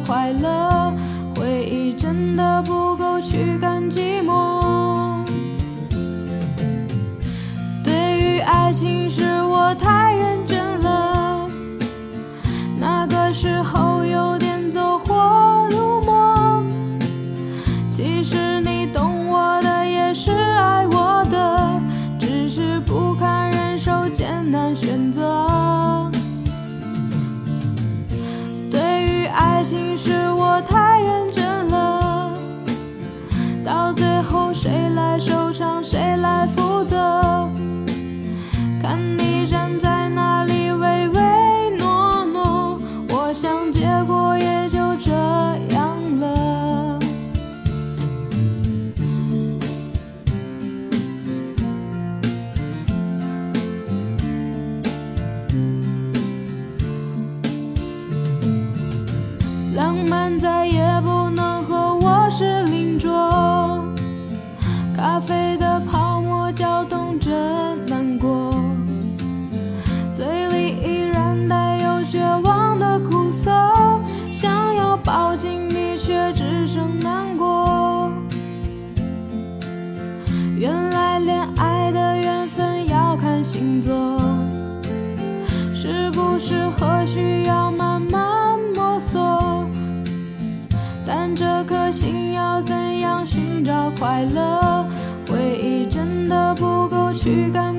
快乐，回忆真的不够驱赶寂寞。对于爱情是我太认真了，那个时候有点走火入魔。其实你懂我的，也是爱我的，只是不堪忍受艰难选择。对于爱情是我太认真了，到最后谁来收场，谁来负责？看你站在那里唯唯诺诺，我想结果也就这样了。浪漫再也不能和我是邻桌，咖啡的泡沫搅动着难过，嘴里依然带有绝望的苦涩，想要抱紧你却只剩难过。原来恋爱的缘分要看星座，适不适合需要慢慢摸索，但这颗心要怎样寻找快乐，回忆真的不够驱赶